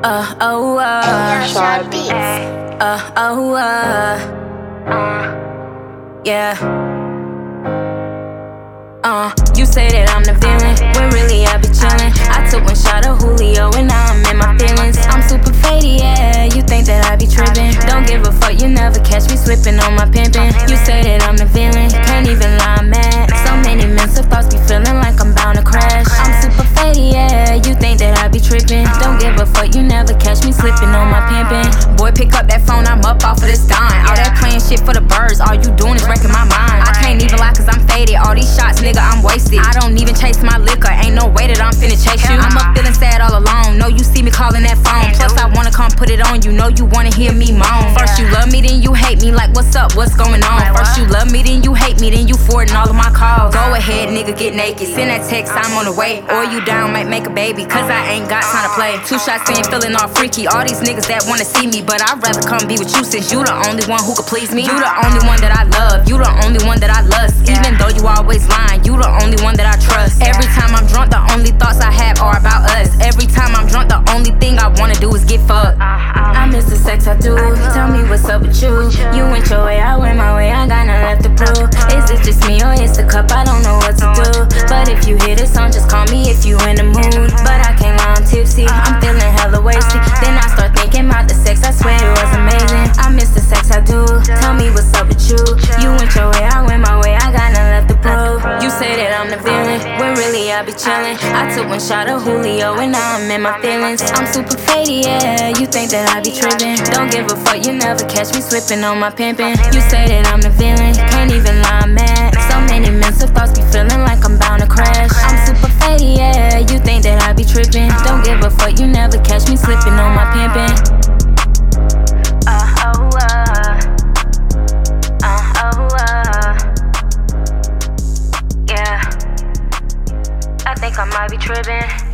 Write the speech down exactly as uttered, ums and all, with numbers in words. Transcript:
Uh, oh, uh. Sharp beats. Uh, oh, uh. Yeah. Uh, you say that I'm the villain, when really I be chillin'. I took one shot of Julio and now I'm in my feelings. I'm super faded, yeah, you think that I be trippin'. Don't give a fuck, you never catch me slippin' on my pimpin'. You say that I'm the villain, can't even lie, I'm mad. So many mental thoughts be feelin' like I'm bound to crash. I'm super faded, yeah, you think that I be trippin'. Don't give a fuck, you never catch me slippin' on my pimpin'. Boy, pick up that phone, I'm up off of this dime. All that playin' shit for the birds, all you doing is wrecking my mind. I can't even lie cause I'm faded, all these shots, nigga, I'm wasted. I don't even chase my liquor, ain't no way that I'm finna chase you. I'm up feeling sad all alone, know you see me calling that phone. Plus I wanna come put it on you, know you wanna hear me moan. First you love me, then you hate me, like what's up, what's going on? First you love me, then you hate me, then you forwarding all of my calls. Go ahead, nigga, get naked, send that text, I'm on the way. Or you down, might make a baby, cause I ain't got time to play. Two shots in, feeling all freaky, all these niggas that wanna see me. But I'd rather come be with you since you the only one who could please me. You the only one that I love, you the only one that I lust. Even though you always lying, you the only one that I trust. Every time I'm drunk, the only thoughts I have are about us. Every time I'm drunk, the only thing I wanna do is get fucked. I miss the sex I do, tell me what's up with you. You went your way, I went my way, I got nothing left to prove. Is it just me or it's the cup, I don't know what to do. But if you hear this song, just call me if you in the mood. But I can't lie, I'm tipsy, I'm feeling hella wasted. Then I start thinking about the sex, I swear it was amazing. I miss the sex I do, tell me what's up with you. You went your way, I went my way, I got nothing left to prove. You say that I'm the villain, when really I be chillin'. I took one shot of Julio and now I'm in my feelings. I'm super faded, yeah, you think that I be trippin'. Don't give a fuck, you never catch me slippin' on my pimpin'. You say that I'm the villain, can't even lie, I'm mad. So many mental thoughts be feelin' like I'm bound to crash. I'm super faded, yeah, you think that I be trippin'. Don't give a fuck, you never catch me slippin' on my pimpin'. Uh, oh, uh. Uh, oh, uh. Yeah, I think I might be trippin'.